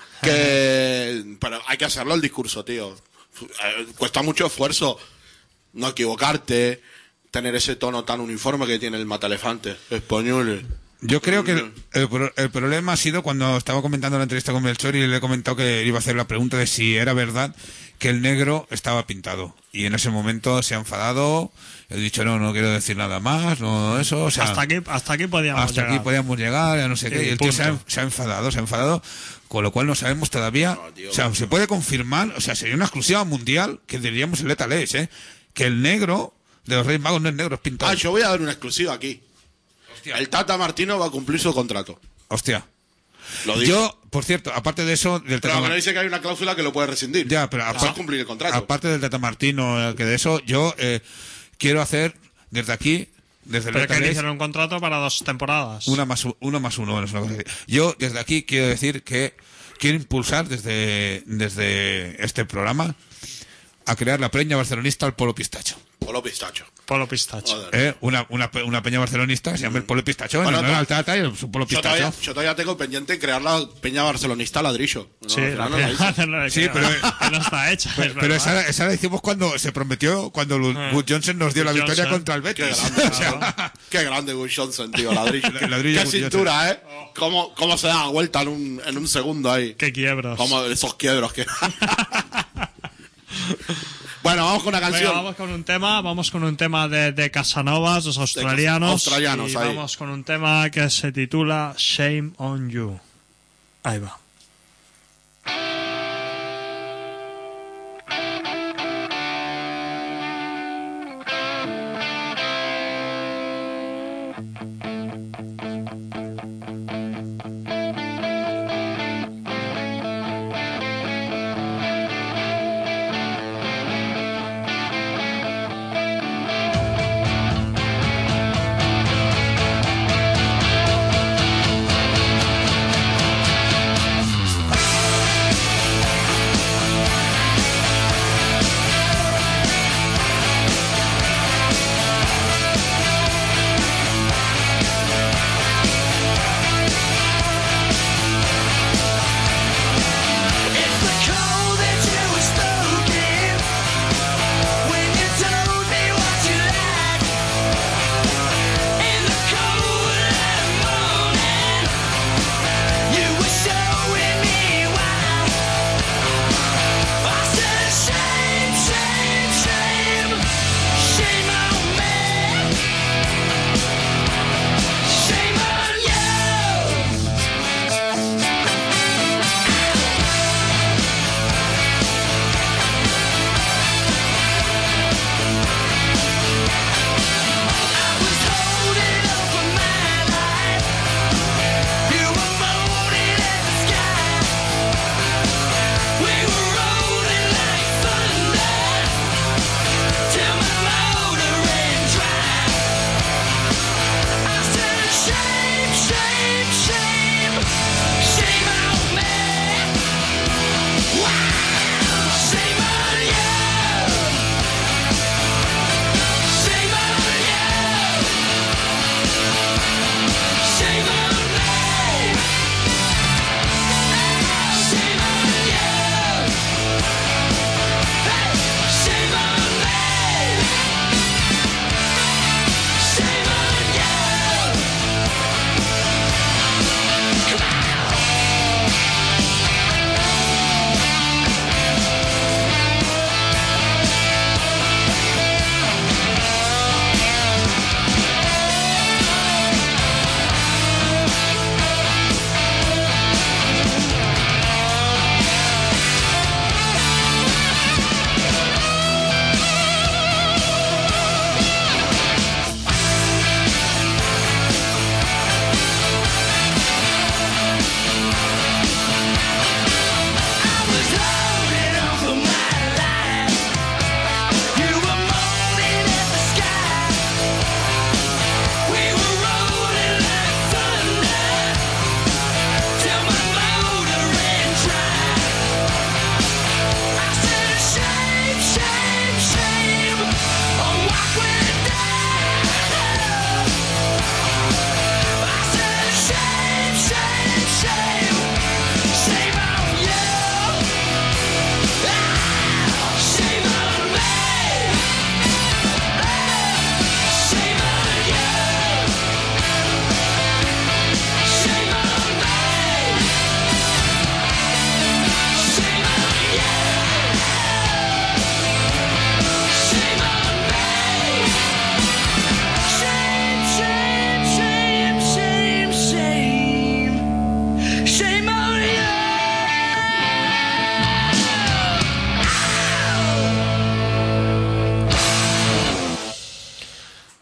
Pero hay que hacerlo el discurso, tío. Cuesta mucho esfuerzo no equivocarte, tener ese tono tan uniforme que tiene el Mataelefante español. Yo creo que el problema ha sido cuando estaba comentando la entrevista con Melchor y le he comentado que iba a hacer la pregunta de si era verdad que el negro estaba pintado. Y en ese momento se ha enfadado, he dicho no quiero decir nada más, no eso, o sea... Hasta aquí podíamos llegar. Aquí podíamos llegar, ya no sé qué, y el tío se ha enfadado, con lo cual no sabemos todavía, o sea, se puede confirmar, o sea, sería una exclusiva mundial que diríamos en Lethal Age, que el negro de los Reyes Magos no es negro, es pintado. Yo voy a dar una exclusiva aquí. Hostia. El Tata Martino va a cumplir su contrato. Hostia. Lo digo. Yo, por cierto, aparte de eso... Pero me dice que hay una cláusula que lo puede rescindir. Ya, pero va a cumplir el contrato. Aparte del Tata Martino, que de eso, yo quiero hacer desde aquí... Pero que le hicieron un contrato para 2 temporadas. Uno más uno. Es una cosa así. Yo desde aquí quiero decir que quiero impulsar desde este programa a crear la peña barcelonista al Polo Pistacho. Polo Pistacho. Una peña barcelonista se llama el Polo Pistacho. Bueno, no era el Tata y su Polo Pistacho. Yo todavía tengo pendiente crear la peña barcelonista ladrillo. Sí, pero no está hecha. Pero esa la hicimos cuando se prometió, cuando Wood Johnson nos dio la victoria contra el Betis. Qué grande Wood Johnson, tío, ladrillo. Qué cintura, Cómo se da la vuelta en un segundo ahí. Qué quiebros. Como esos quiebros que... Bueno, vamos con una canción. Venga, vamos con un tema de Casanovas, los australianos. Y ahí. Vamos con un tema que se titula Shame on You. Ahí va.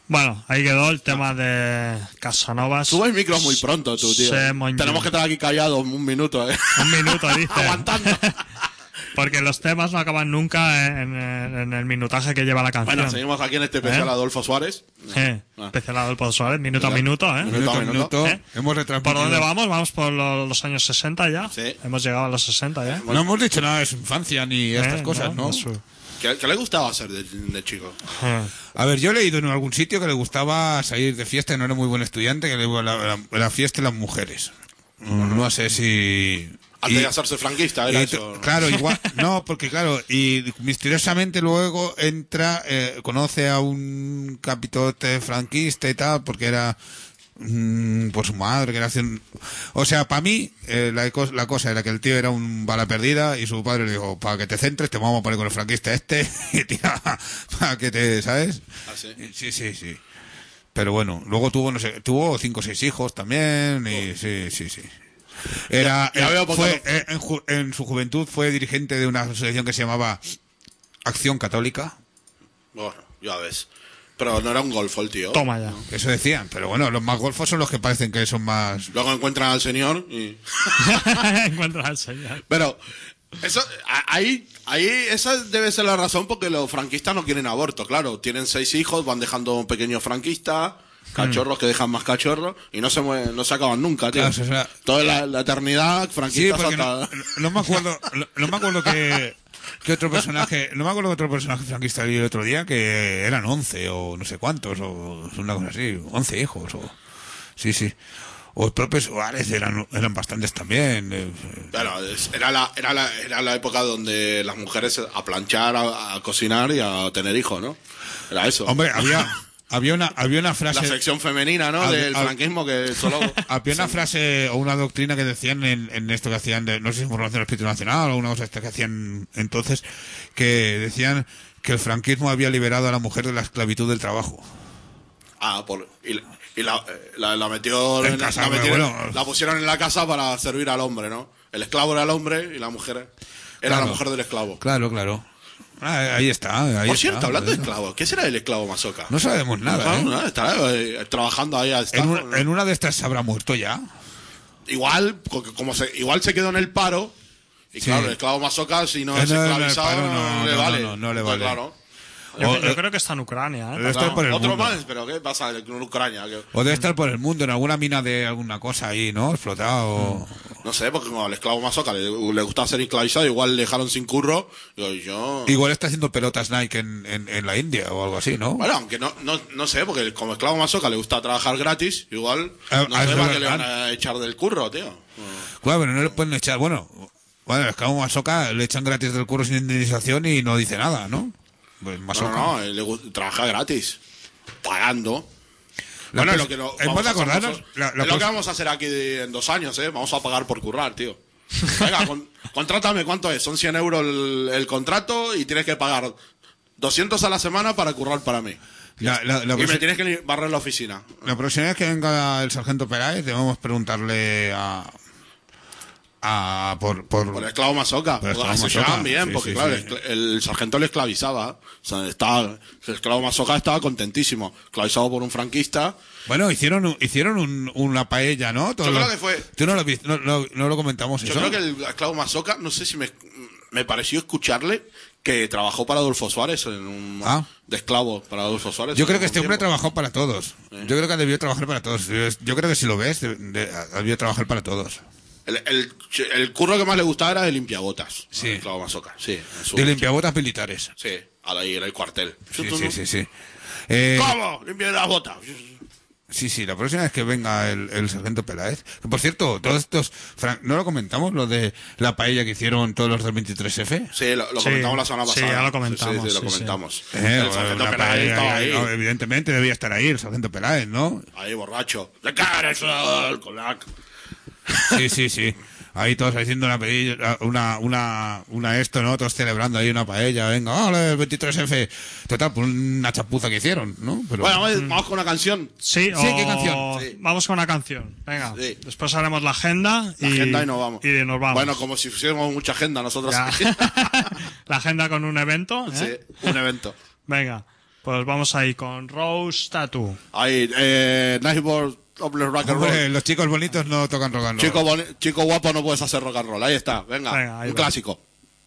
Bueno, ahí quedó el tema de Casanovas. Subes micros muy pronto, tú, tío. Tenemos que estar aquí callados un minuto, Un minuto, dice. Aguantando. Porque los temas no acaban nunca en el minutaje que lleva la canción. Bueno, seguimos aquí en este especial Adolfo Suárez. Especial Adolfo Suárez, minuto a minuto, Minuto a minuto. Hemos retransmitido. ¿Por dónde vamos? ¿Vamos por los años 60 ya? Sí. Hemos llegado a los 60 ya. No hemos dicho nada de su infancia ni estas cosas, ¿no? ¿Qué le gustaba hacer de chico? A ver, yo he leído en algún sitio que le gustaba salir de fiesta y no era muy buen estudiante, que la fiesta y las mujeres. No sé si... Antes de hacerse franquista, era eso. Claro, igual, no, porque claro, y misteriosamente luego entra, conoce a un capitote franquista y tal, porque era por su madre, que era o sea, para mí, la cosa era que el tío era un bala perdida y su padre le dijo, para que te centres, te vamos a poner con el franquista y tira, para que te, ¿sabes? ¿Ah, sí? Sí. Pero bueno, luego tuvo 5 o 6 hijos también, y sí. En su juventud fue dirigente de una asociación que se llamaba Acción Católica. Bueno, ya ves. Pero no era un golfo el tío. Toma ya. Eso decían, pero bueno, los más golfos son los que parecen que son más... Luego encuentran al señor y... Encuentran al señor. Pero eso, ahí esa debe ser la razón porque los franquistas no quieren aborto, claro. Tienen 6 hijos, van dejando un pequeño franquista... Cachorros que dejan más cachorros y no se acaban nunca, tío. Claro, o sea, toda la eternidad franquista. Sí, porque no me acuerdo que otro personaje, no me acuerdo de otro personaje franquista vi el otro día que eran 11 o no sé cuántos o una cosa así, 11 hijos o sí. O los propios Suárez eran bastantes también. Bueno, era la época donde las mujeres a planchar, a cocinar y a tener hijos, ¿no? Era eso. Hombre, había una frase... La sección femenina, ¿no? Del franquismo que solo... Había una frase o una doctrina que decían en esto que hacían, no sé si información del Espíritu Nacional o una cosa que hacían entonces, que decían que el franquismo había liberado a la mujer de la esclavitud del trabajo. Y la metió en casa, la pusieron en la casa para servir al hombre, ¿no? El esclavo era el hombre y la mujer era la mujer del esclavo. Claro. Ahí está. Por cierto, hablando de esclavos, ¿qué será el esclavo masoca? No sabemos nada. Estará trabajando ahí. En una de estas se habrá muerto ya. Igual se quedó en el paro. Y claro, el esclavo masoca, si no es esclavizado, no le vale. No le vale. Claro. Yo creo que está en Ucrania. Debe estar por el mundo. Más, pero ¿qué pasa en Ucrania? O debe estar por el mundo, en alguna mina de alguna cosa ahí, ¿no? Explotado. No sé, porque como al esclavo masoca le gustaba ser esclavizado, igual le dejaron sin curro. Igual está haciendo pelotas Nike en la India o algo así, ¿no? Bueno, aunque no sé, porque como esclavo masoca le gusta trabajar gratis, igual no sé para qué le van a echar del curro, tío. Claro, pero no le pueden echar, bueno, el esclavo masoca le echan gratis del curro sin indemnización y no dice nada, ¿no? Pues no, él trabaja gratis, pagando. Lo que vamos a hacer aquí en 2 años, vamos a pagar por currar, tío. Venga, contrátame, ¿cuánto es? Son 100 euros el contrato y tienes que pagar 200 a la semana para currar para mí. Y me tienes que barrer la oficina. La próxima vez que venga el sargento Peláez debemos preguntarle por el esclavo masoca. Se llevaban bien, porque claro, el sargento le esclavizaba. O sea, el esclavo masoca estaba contentísimo. Esclavizado por un franquista. Bueno, hicieron una paella, ¿no? Yo creo que fue... Tú no lo viste, no lo comentamos eso. Yo creo que el esclavo masoca, no sé si me pareció escucharle que trabajó para Adolfo Suárez de esclavo para Adolfo Suárez. Yo creo que este hombre trabajó para todos. Yo creo que debió trabajar para todos. Yo creo que si lo ves, debió trabajar para todos. El curro que más le gustaba era de limpiabotas. Sí. El esclavo masoca. Sí. De limpiabotas militares. Sí, ahí en el cuartel. Sí. ¿Cómo? Limpia las botas. Sí, la próxima vez que venga el sargento Peláez. Que por cierto, todos estos... ¿no lo comentamos? Lo de la paella que hicieron todos los del 23F. Sí, lo comentamos la semana pasada. Sí, ya lo comentamos. Sí, lo comentamos. El sargento Peláez estaba ahí. No, evidentemente debía estar ahí el sargento Peláez, ¿no? Ahí borracho. ¡Le cara eso al colac! Sí. Ahí todos haciendo una esto, ¿no? Todos celebrando ahí una paella. Venga, ¡ole, el 23F! Total, por una chapuza que hicieron, ¿no? Pero... Bueno, vamos con una canción. Sí, ¿qué canción? Sí. Vamos con una canción. Venga, sí. Después haremos la agenda y nos vamos. Bueno, como si pusiéramos mucha agenda nosotros. La agenda con un evento, Sí, un evento. Venga, Pues vamos ahí con Rose Tattoo. Ahí, Nice Boy of the Rock and Roll. Hombre, los chicos bonitos no tocan rock and roll. Chico guapo no puedes hacer rock and roll. Ahí está, venga ahí un va. clásico.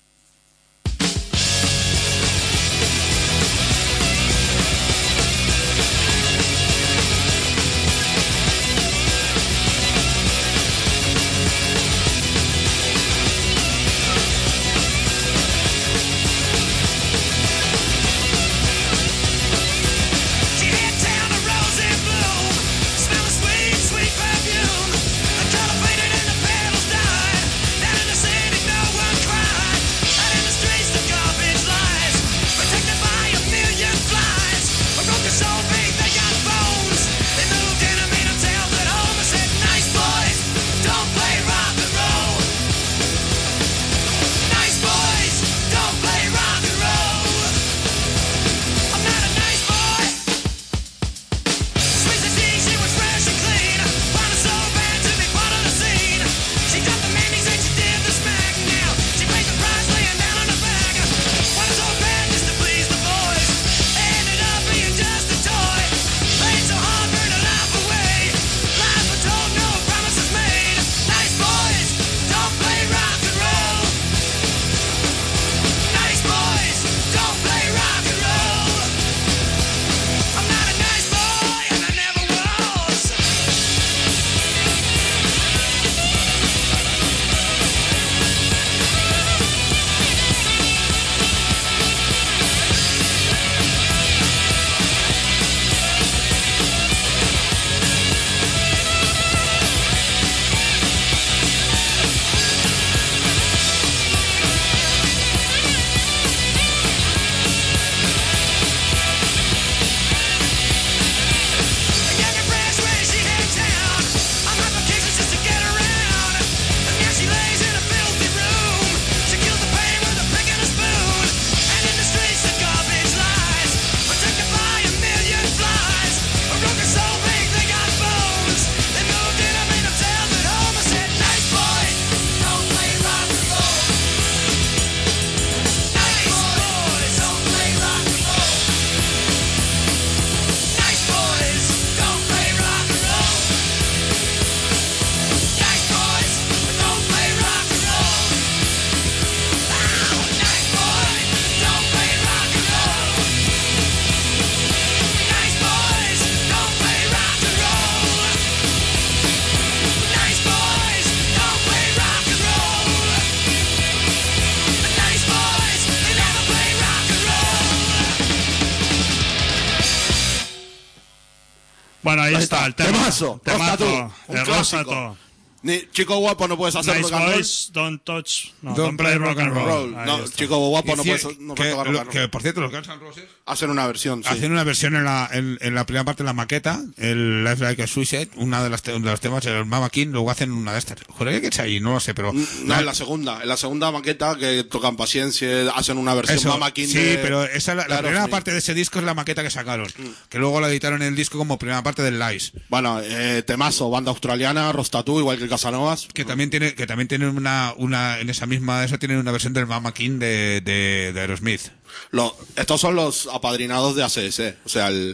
Bueno, ahí está el tema. Temazo. Temazo. Un De clásico. Rosato. Chico guapo no puedes hacer Nice rock and roll. boys, don't touch. No, don't play rock and roll. Ahí No, está. chico guapo no puedes que, tocar rock and roll. que, por cierto, los Guns N' Roses Hacen una versión, sí. hacen una versión en la primera parte de la maqueta, el Life Like a Suicide, una de los temas, el Mama King, luego hacen una de estas. Joder, ¿qué es ahí? No lo sé, pero... No, en la segunda maqueta que tocan Paciencia, hacen una versión Eso, Mama King sí, de... pero esa la Claro, primera sí. parte de ese disco es la maqueta que sacaron, que luego la editaron en el disco como primera parte del Lies, Bueno, temazo, banda australiana, Rostatú, igual que el Casanovas. que también tiene una en esa misma, eso tiene una versión del Mama King de Aerosmith. Estos son los apadrinados de AC/DC. O sea, el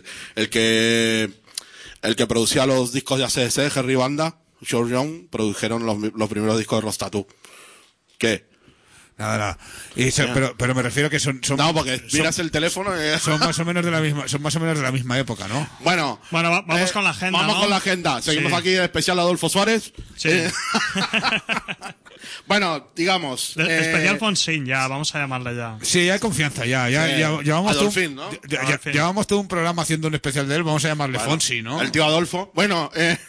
que producía los discos de AC/DC, Jerry Banda, George Young, produjeron los primeros discos de Rostatú. ¿Qué? Nada. Pero me refiero que son No, porque miras el teléfono y... son más o menos de la misma época, ¿no? Bueno, vamos con la agenda, Vamos ¿no? con la agenda. Seguimos Sí. aquí en especial Adolfo Suárez. Sí. Bueno, digamos... Especial Fonsin, ya, vamos a llamarle ya. Sí, ya hay confianza, ya llevamos Adolfín, ¿no? Adolfín. llevamos todo un programa haciendo un especial de él, vamos a llamarle Fonsi, ¿no? El tío Adolfo. Bueno,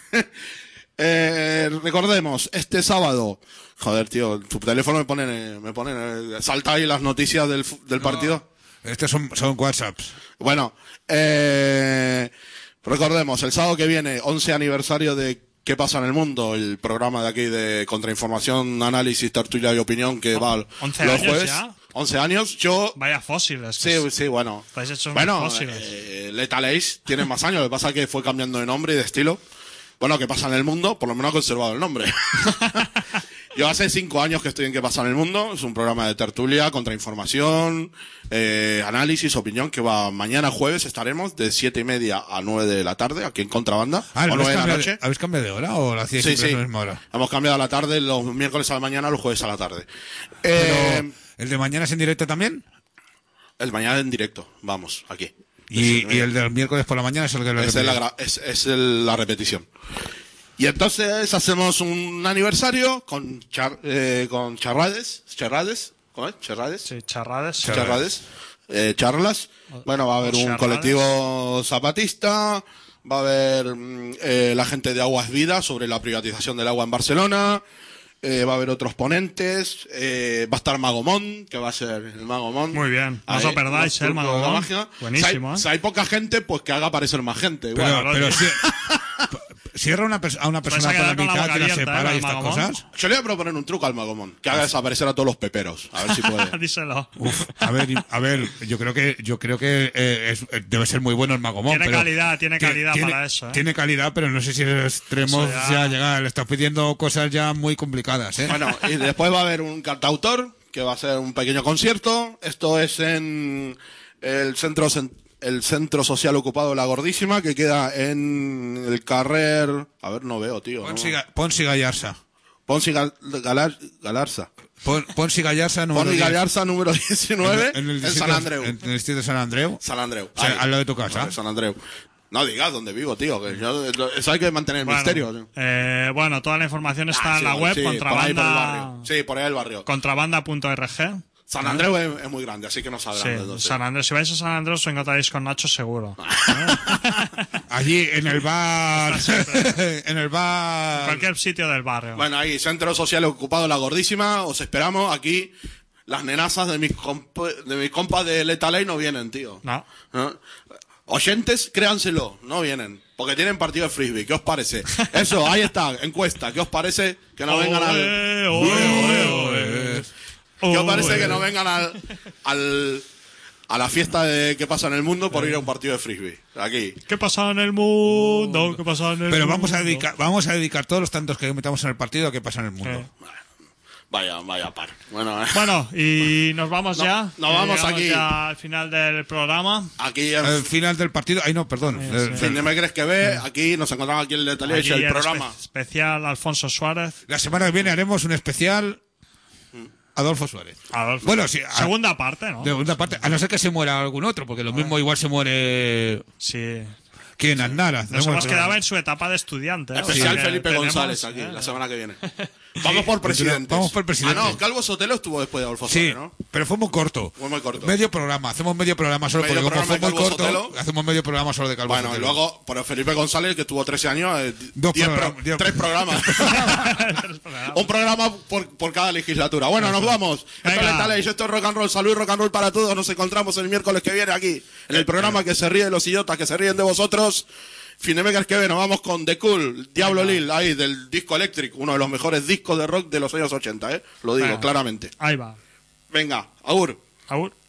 recordemos, este sábado... Joder, tío, tu teléfono me pone salta ahí las noticias del partido. Estos son WhatsApps. Bueno, recordemos, el sábado que viene, 11 aniversario de ¿Qué pasa en el mundo? El programa de aquí de Contrainformación, Análisis, Tertulia y Opinión que va 11 los años jueves. ya. 11 años, yo... Vaya fósiles. Sí, bueno. Estáis hechos Bueno, fósiles. Lethal Ace tiene más años, lo que pasa es que fue cambiando de nombre y de estilo. Bueno, ¿qué pasa en el mundo? Por lo menos ha conservado el nombre. Yo hace 5 años que estoy en ¿Qué pasa en el mundo? Es un programa de tertulia, contrainformación, análisis, opinión, que va mañana jueves estaremos de 7:30 a 9 de la tarde, aquí en Contrabanda, o 9 de la noche. ¿Habéis cambiado de hora o lo hacíais siempre a la misma hora? Hemos cambiado a la tarde, los miércoles a la mañana, los jueves a la tarde. Pero, ¿el de mañana es en directo también? El mañana en directo, vamos, aquí. ¿Y el del miércoles por la mañana es el que lo es la repetición. Y entonces hacemos un aniversario con charrades. ¿Cómo es? ¿Charrades? Sí, charrades. Charlas. Bueno, va a haber un colectivo zapatista, va a haber la gente de Aguas Vida sobre la privatización del agua en Barcelona, va a haber otros ponentes, va a estar Magomón, que va a ser el Magomón. Muy bien, no os lo perdáis, el Magomón. Buenísimo, si hay poca gente, pues que haga aparecer más gente. Pero cierra a una persona por la mitad que la separa y estas cosas. Yo le voy a proponer un truco al Magomón, que haga desaparecer a todos los peperos, a ver si puede. Díselo. A ver, yo creo que debe ser muy bueno el Magomón. Tiene calidad para eso. Tiene calidad, pero no sé si el extremo ya llega. Le estás pidiendo cosas ya muy complicadas, ¿eh? Bueno, y después va a haber un cantautor, que va a ser un pequeño concierto. Esto es en el Centro Social Ocupado de La Gordísima, que queda en el carrer... A ver, no veo, tío. Ponsi Gallarza. Ponsi Galarza. Ponsi Gallarza, número 19, en San Andreu. En el distrito de San Andreu. San Andreu. O sea, al lado de tu casa. San Andreu. No digas dónde vivo, tío. Que eso hay que mantener el misterio. Bueno, toda la información está en la web. Contrabanda. Por ahí el barrio. Contrabanda.org. San Andreu es muy grande, así que no sabrán. San Andreu, si vais a San Andreu os encontraréis con Nacho seguro. Allí en el bar. En el bar. En cualquier sitio del barrio. Bueno, ahí, Centro Social Ocupado La Gordísima, os esperamos aquí. Las nenazas de mis compas de Leta Ley no vienen, tío. No. Oyentes, créanselo, no vienen. Porque tienen partido de frisbee, ¿qué os parece? Eso, ahí está, encuesta, ¿qué os parece? Que no vengan ¿qué os parece que no vengan a la fiesta de ¿Qué pasa en el mundo? Por ir a un partido de frisbee? Aquí. ¿Qué pasa en el mundo? ¿Qué pasa en el Pero mundo? vamos a dedicar todos los tantos que metamos en el partido a ¿Qué pasa en el mundo? Vaya par. Bueno, y nos vamos ya. Nos vamos aquí. Ya al final del programa. Aquí al final del partido. Ay, no, perdón. No me crees que ve. Aquí nos encontramos aquí en el detalle el programa. Especial Alfonso Suárez. La semana que viene haremos un especial Adolfo Suárez. Bueno, sí. Segunda parte, ¿no? Segunda parte. A no ser que se muera algún otro, porque lo mismo igual se muere. Sí. ¿Quién? Aznara. Nos hemos quedado en su etapa de estudiante. Especial Felipe González aquí, la semana que viene. Vamos por presidentes. Vamos por presidente. No, Calvo Sotelo estuvo después de Adolfo Suárez, ¿no? Pero fue muy corto. Fue muy corto. Medio programa. Hacemos medio programa solo porque como fue muy corto, Sotelo. Hacemos medio programa solo de Calvo Sotelo. Bueno, y luego, por Felipe González, que tuvo 13 años, 3 programas. Un programa por cada legislatura. Bueno, nos vamos. Esto es Letales, esto es Rock and Roll. Salud y Rock and Roll para todos. Nos encontramos el miércoles que viene aquí, en el programa que se ríe de los idiotas, que se ríen de vosotros. Finemecas que nos vamos con The Cool, Diablo Lil, ahí del disco Electric, uno de los mejores discos de rock de los años 80, lo digo claramente. Ahí va. Venga, agur. Agur.